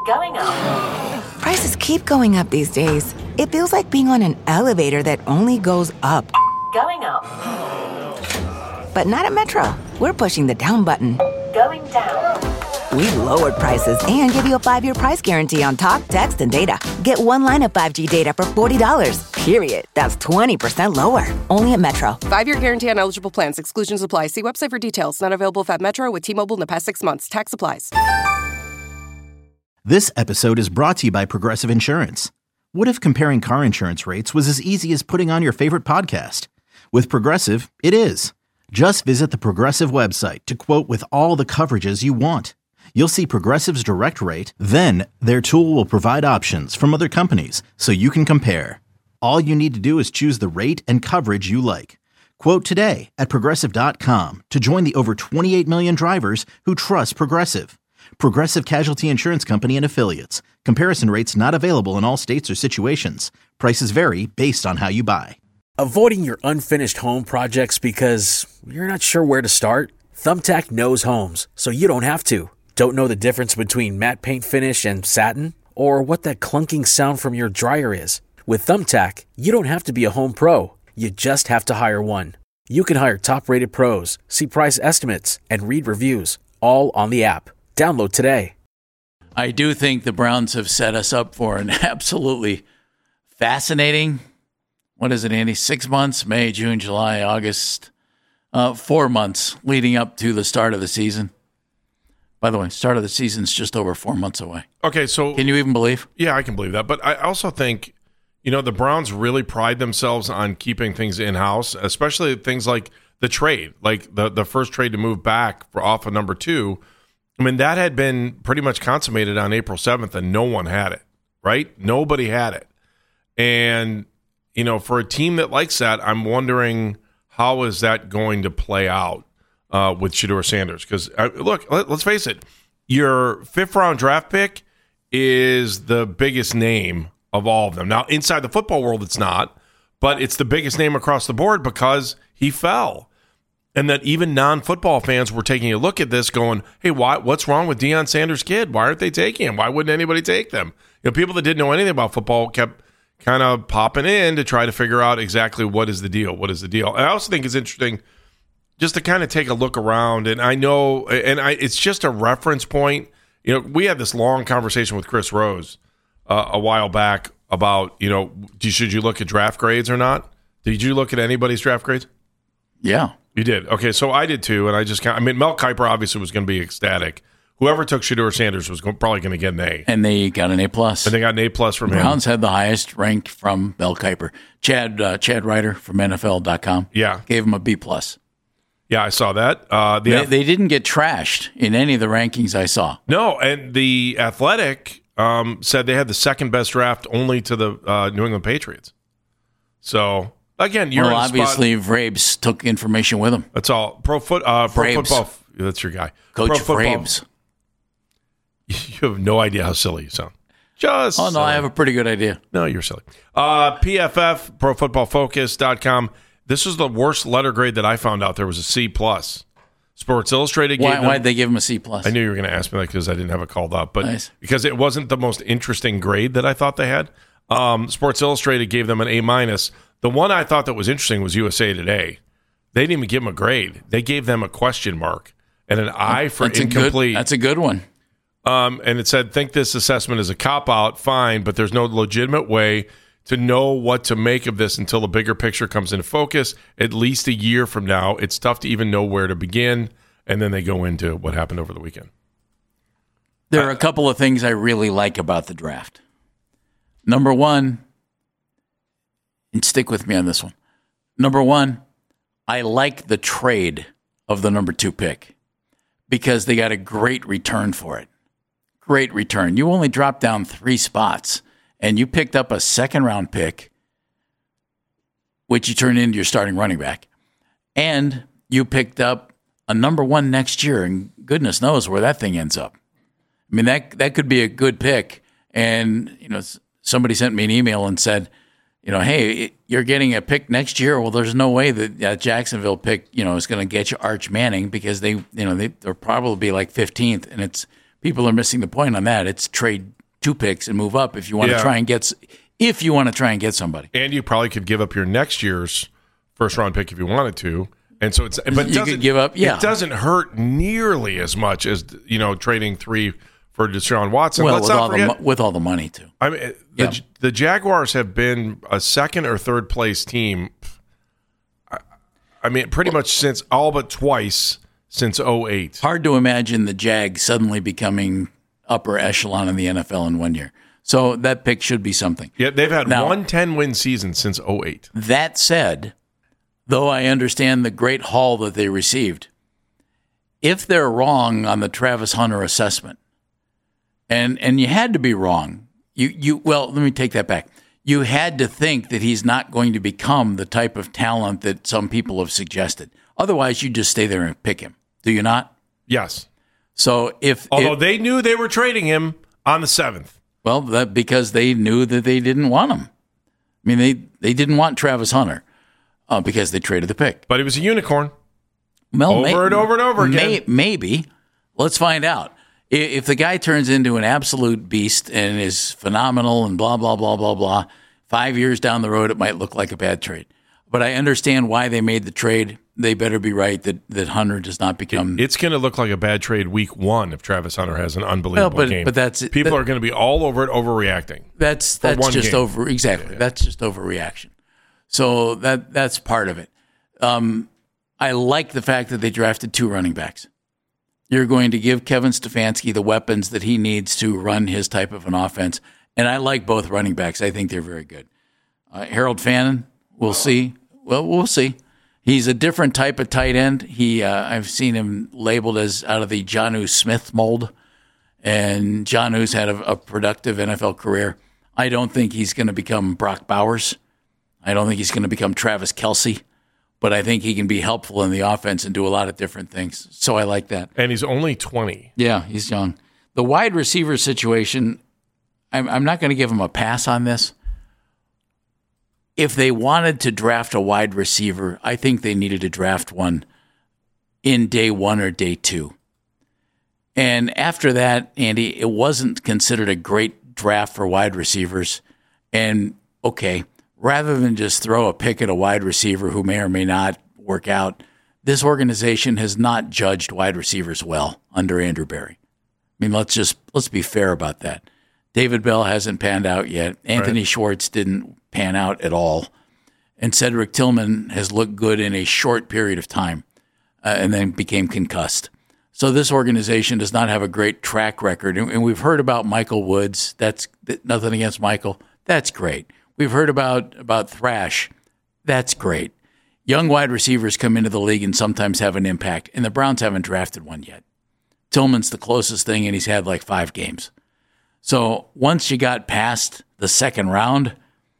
Going up. Prices keep going up these days. It feels like being on an elevator that only goes up. Going up. But not at Metro. We're pushing the down button. Going down. We've lowered prices and give you a 5-year price guarantee on talk, text, and data. Get one line of 5G data for $40, period. That's 20% lower. Only at Metro. 5-year guarantee on eligible plans. Exclusions apply. See website for details. Not available at Metro with T-Mobile in the past 6 months. Tax applies. This episode is brought to you by Progressive Insurance. What if comparing car insurance rates was as easy as putting on your favorite podcast? With Progressive, it is. Just visit the Progressive website to quote with all the coverages you want. You'll see Progressive's direct rate, then their tool will provide options from other companies so you can compare. All you need to do is choose the rate and coverage you like. Quote today at Progressive.com to join the over 28 million drivers who trust Progressive. Progressive Casualty Insurance Company and Affiliates. Comparison rates not available in all states or situations. Prices vary based on how you buy. Avoiding your unfinished home projects because you're not sure where to start? Thumbtack knows homes, so you don't have to. Don't know the difference between matte paint finish and satin? Or what that clunking sound from your dryer is? With Thumbtack, you don't have to be a home pro. You just have to hire one. You can hire top-rated pros, see price estimates, and read reviews, all on the app. Download today. I do think the Browns have set us up for an absolutely fascinating, what is it, Andy? 6 months, May, June, July, August, 4 months leading up to the start of the season. By the way, start of the season's just over 4 months away. Okay, so can you even believe? Yeah, I can believe that. But I also think, the Browns really pride themselves on keeping things in-house, especially things like the trade, like the first trade to move back off of number 2. I mean, that had been pretty much consummated on April 7th, and no one had it, right? Nobody had it. And, for a team that likes that, I'm wondering how is that going to play out with Shedeur Sanders? Because, look, let's face it, your 5th-round draft pick is the biggest name of all of them. Now, inside the football world, it's not, but it's the biggest name across the board because he fell. And that even non-football fans were taking a look at this going, hey, what's wrong with Deion Sanders' kid? Why aren't they taking him? Why wouldn't anybody take them? People that didn't know anything about football kept kind of popping in to try to figure out exactly what is the deal. And I also think it's interesting just to kind of take a look around. And I know, it's just a reference point. We had this long conversation with Chris Rose a while back about, should you look at draft grades or not? Did you look at anybody's draft grades? Yeah. You did? Okay, so I did too, and Mel Kiper obviously was going to be ecstatic. Whoever took Shedeur Sanders was probably going to get an A. And they got an A+. And they got an A+ from him. Browns had the highest rank from Mel Kiper. Chad Ryder from NFL.com gave him a B+. Yeah, I saw that. They didn't get trashed in any of the rankings I saw. No, and the Athletic said they had the second best draft only to the New England Patriots. So... Again, you're obviously Vrabes took information with him. That's all. Pro football. That's your guy, Coach Vrabes. You have no idea how silly you sound. I have a pretty good idea. No, you're silly. PFF, ProFootballFocus.com. This was the worst letter grade that I found out. There was a C+. Sports Illustrated gave them. Why'd they give him a C+? I knew you were going to ask me that because I didn't have it called up, but nice. Because it wasn't the most interesting grade that I thought they had. Sports Illustrated gave them an A-. The one I thought that was interesting was USA Today. They didn't even give them a grade. They gave them a question mark and an I for incomplete. That's a good one. And it said, think this assessment is a cop-out, fine, but there's no legitimate way to know what to make of this until the bigger picture comes into focus. At least a year from now, it's tough to even know where to begin. And then they go into what happened over the weekend. There are a couple of things I really like about the draft. Number one, and stick with me on this one. Number one, I like the trade of the number 2 pick because they got a great return for it. Great return. You only dropped down 3 spots, and you picked up a 2nd-round pick, which you turned into your starting running back. And you picked up a number 1 next year, and goodness knows where that thing ends up. I mean, that could be a good pick. And, somebody sent me an email and said, hey, you're getting a pick next year. Well, there's no way that Jacksonville pick, is going to get you Arch Manning because they'll probably be like 15th, and people are missing the point on that. It's trade 2 picks and move up if you want to try and get somebody. And you probably could give up your next year's first-round pick if you wanted to. And so you could give up. Yeah, it doesn't hurt nearly as much as trading 3 for Deshaun Watson. Well, with all the money too. I mean, the Jaguars have been a second or third place team. I mean, pretty much since all but twice since 2008. Hard to imagine the Jags suddenly becoming upper echelon in the NFL in 1 year. So that pick should be something. Yeah, they've had 1 10-win season since 2008. That said, though I understand the great haul that they received, if they're wrong on the Travis Hunter assessment, and you had to be wrong, well, let me take that back. You had to think that he's not going to become the type of talent that some people have suggested. Otherwise, you just stay there and pick him. Do you not? Yes. So although they knew they were trading him on the 7th. Well, because they knew that they didn't want him. I mean, they didn't want Travis Hunter because they traded the pick. But he was a unicorn. Well, over and over again. Maybe. Let's find out. If the guy turns into an absolute beast and is phenomenal and blah, blah, blah, blah, blah, 5 years down the road, it might look like a bad trade. But I understand why they made the trade. They better be right that Hunter does not become. It's going to look like a bad trade week 1 if Travis Hunter has an unbelievable game. But that's people are going to be all over it, overreacting. That's just over. Exactly. Yeah. That's just overreaction. So that's part of it. I like the fact that they drafted 2 running backs. You're going to give Kevin Stefanski the weapons that he needs to run his type of an offense. And I like both running backs. I think they're very good. Harold Fannin, we'll see. Well, we'll see. He's a different type of tight end. I've seen him labeled as out of the Jonnu Smith mold. And Jonnu's had a productive NFL career. I don't think he's going to become Brock Bowers. I don't think he's going to become Travis Kelce. But I think he can be helpful in the offense and do a lot of different things. So I like that. And he's only 20. Yeah, he's young. The wide receiver situation, I'm not going to give him a pass on this. If they wanted to draft a wide receiver, I think they needed to draft one in day 1 or day 2. And after that, Andy, it wasn't considered a great draft for wide receivers. And, okay, rather than just throw a pick at a wide receiver who may or may not work out, this organization has not judged wide receivers well under Andrew Berry. I mean, let's be fair about that. David Bell hasn't panned out yet. Anthony Schwartz didn't pan out at all. And Cedric Tillman has looked good in a short period of time and then became concussed. So this organization does not have a great track record. And we've heard about Michael Woods. That's nothing against Michael. That's great. We've heard about Thrash. That's great. Young wide receivers come into the league and sometimes have an impact, and the Browns haven't drafted one yet. Tillman's the closest thing, and he's had like 5 games. So once you got past the second round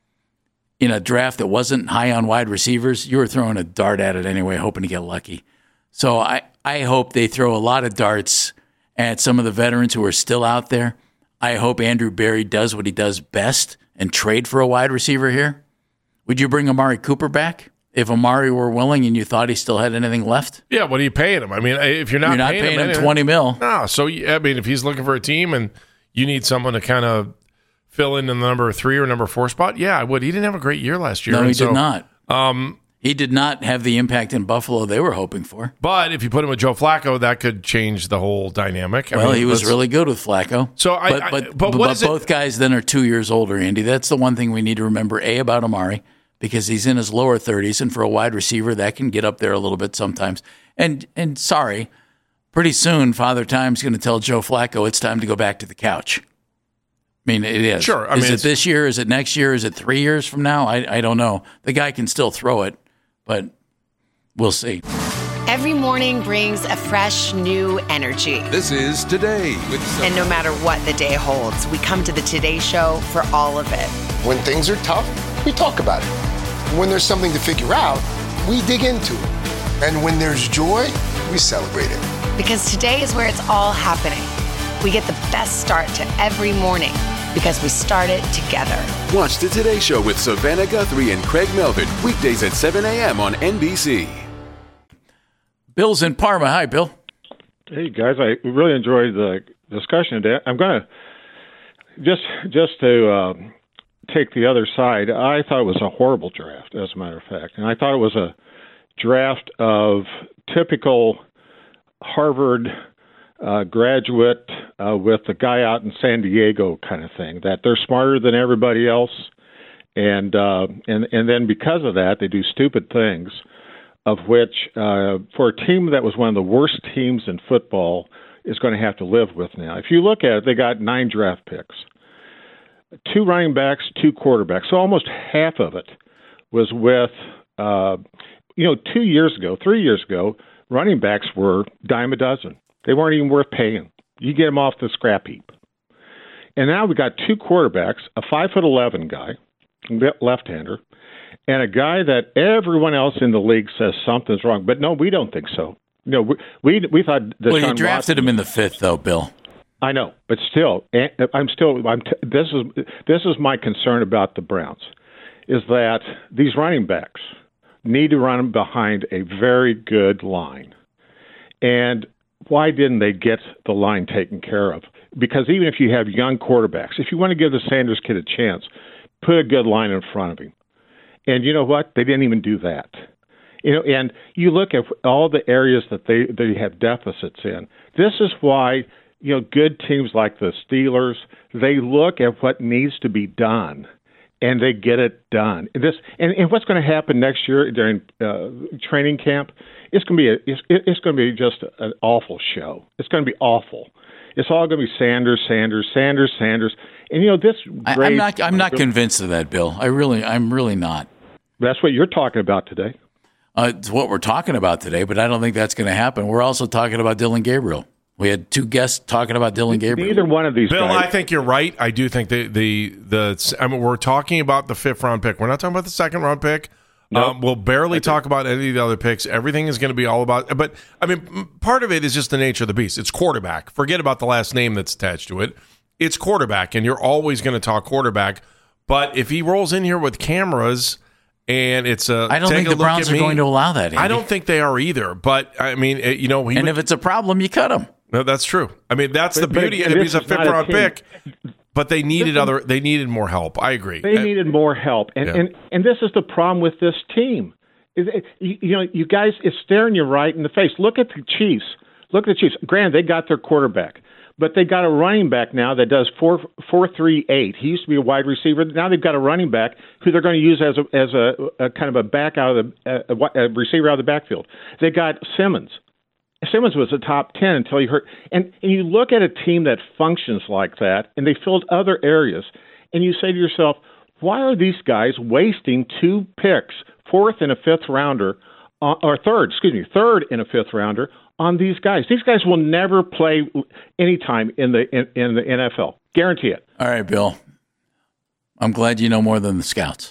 in a draft that wasn't high on wide receivers, you were throwing a dart at it anyway, hoping to get lucky. So I hope they throw a lot of darts at some of the veterans who are still out there. I hope Andrew Berry does what he does best and trade for a wide receiver here. Would you bring Amari Cooper back if Amari were willing and you thought he still had anything left? Yeah, what are you paying him? I mean, if you're not paying him $20 million. No, so I mean, if he's looking for a team and you need someone to kind of fill in the number 3 or number 4 spot, yeah, I would. He didn't have a great year last year. No, he did not. He did not have the impact in Buffalo they were hoping for. But if you put him with Joe Flacco, that could change the whole dynamic. Well, he was really good with Flacco. So but both guys then are 2 years older, Andy. That's the one thing we need to remember, about Amari, because he's in his lower 30s, and for a wide receiver, that can get up there a little bit sometimes. And sorry, pretty soon Father Time's going to tell Joe Flacco it's time to go back to the couch. I mean, it is. Sure. Is it this year? Is it next year? Is it 3 years from now? I don't know. The guy can still throw it, but we'll see. Every morning brings a fresh, new energy. This is Today with And no matter what the day holds, we come to the Today Show for all of it. When things are tough, we talk about it. When there's something to figure out, we dig into it. And when there's joy, we celebrate it. Because today is where it's all happening. We get the best start to every morning because we start it together. Watch the Today Show with Savannah Guthrie and Craig Melvin, weekdays at 7 a.m. on NBC. Bill's in Parma. Hi, Bill. Hey, guys. I really enjoyed the discussion today. I'm going to just to take the other side, I thought it was a horrible draft, as a matter of fact. And I thought it was a draft of typical Harvard graduate with the guy out in San Diego kind of thing, that they're smarter than everybody else. And then because of that, they do stupid things, of which for a team that was one of the worst teams in football is going to have to live with now. If you look at it, they got 9 draft picks, 2 running backs, 2 quarterbacks. So almost half of it was with, 2 years ago, 3 years ago, running backs were dime a dozen. They weren't even worth paying. You get them off the scrap heap. And now we got 2 quarterbacks, a 5'11" guy, left-hander, and a guy that everyone else in the league says something's wrong. But no, we don't think so. No, we thought that. Well, you drafted him in the 5th, though, Bill. I know, but still, this is my concern about the Browns, is that these running backs need to run behind a very good line. And why didn't they get the line taken care of? Because even if you have young quarterbacks, if you want to give the Sanders kid a chance, put a good line in front of him. And you know what? They didn't even do that. And you look at all the areas that they have deficits in. This is why, good teams like the Steelers, they look at what needs to be done, and they get it done. And what's going to happen next year during training camp? It's going to be just an awful show. It's going to be awful. It's all going to be Sanders. And this. I'm not convinced of that, Bill. I'm really not. That's what you're talking about today. It's what we're talking about today, but I don't think that's going to happen. We're also talking about Dillon Gabriel. We had 2 guests talking about Dillon Gabriel. Neither one of these Bill, guys. I think you're right. I do think we're talking about the 5th round pick. We're not talking about the 2nd round pick. Nope. We'll barely talk about any of the other picks. Everything is going to be all about. But I mean, part of it is just the nature of the beast. It's quarterback. Forget about the last name that's attached to it. It's quarterback, and you're always going to talk quarterback. But if he rolls in here with cameras. And it's I don't think the Browns are going to allow that, Andy. I don't think they are either. But, I mean, if it's a problem, you cut him. No, that's true. I mean, that's the beauty. If he's a 5th-round pick, but they needed more help. I agree. They needed more help. And this is the problem with this team. You guys, it's staring you right in the face. Look at the Chiefs. Granted, they got their quarterback. But they got a running back now that does 4.38. He used to be a wide receiver. Now they've got a running back who they're going to use as a kind of a back out of a receiver out of the backfield. They got Simmons. Simmons was a top 10 until he hurt. And you look at a team that functions like that, and they filled other areas, and you say to yourself, why are these guys wasting 2 picks, 4th and a 5th rounder, third and a 5th rounder, on these guys? These guys will never play any time in the NFL. Guarantee it. All right, Bill. I'm glad you know more than the scouts.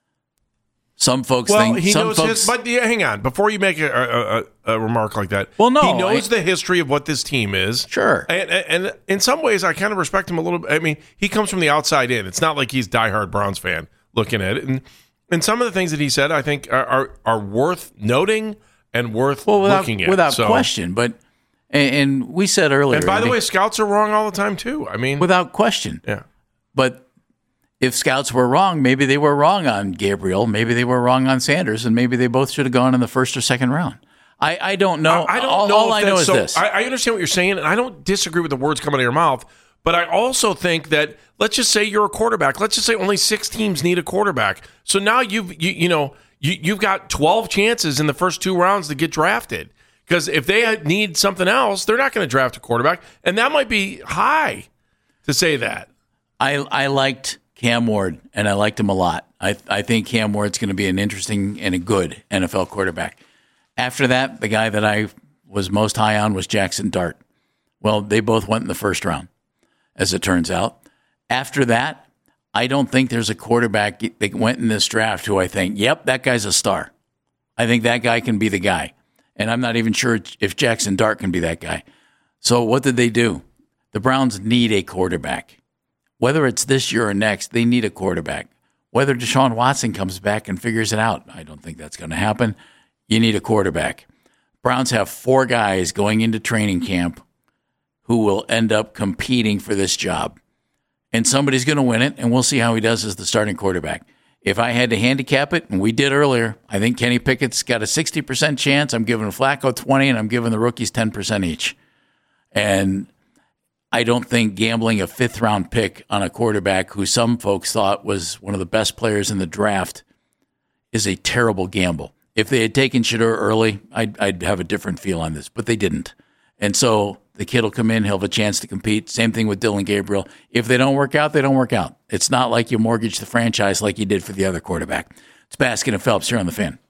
Some folks think. He knows but hang on. Before you make a remark like that, well, no, he knows the history of what this team is. Sure. And in some ways, I kind of respect him a little bit. I mean, he comes from the outside in. It's not like he's a diehard Browns fan looking at it. And some of the things that he said, I think, are worth noting and worth looking at. Without question. But and we said earlier. And by the way, scouts are wrong all the time, too. I mean, without question. Yeah. But if scouts were wrong, maybe they were wrong on Gabriel, maybe they were wrong on Sanders, and maybe they both should have gone in the 1st or 2nd round. I don't know. I don't know. All I know is this. I understand what you're saying, and I don't disagree with the words coming out of your mouth, but I also think that, let's just say you're a quarterback. Let's just say only 6 teams need a quarterback. So now you've got 12 chances in the first 2 rounds to get drafted. Because if they need something else, they're not going to draft a quarterback, and that might be high to say that. I liked Cam Ward, and I liked him a lot. I think Cam Ward's going to be an interesting and a good NFL quarterback. After that, the guy that I was most high on was Jackson Dart. Well, they both went in the 1st round, as it turns out. After that, I don't think there's a quarterback that went in this draft who I think, yep, that guy's a star. I think that guy can be the guy. And I'm not even sure if Jackson Dart can be that guy. So what did they do? The Browns need a quarterback. Whether it's this year or next, they need a quarterback. Whether Deshaun Watson comes back and figures it out, I don't think that's going to happen. You need a quarterback. Browns have 4 guys going into training camp who will end up competing for this job. and somebody's going to win it, and we'll see how he does as the starting quarterback. If I had to handicap it, and we did earlier, I think Kenny Pickett's got a 60% chance. I'm giving Flacco 20, and I'm giving the rookies 10% each. And I don't think gambling a fifth-round pick on a quarterback who some folks thought was one of the best players in the draft is a terrible gamble. If they had taken Shedeur early, I'd have a different feel on this, but they didn't. And so the kid will come in, he'll have a chance to compete. Same thing with Dylan Gabriel. If they don't work out, they don't work out. It's not like you mortgage the franchise like you did for the other quarterback. It's Baskin and Phelps here on The Fan.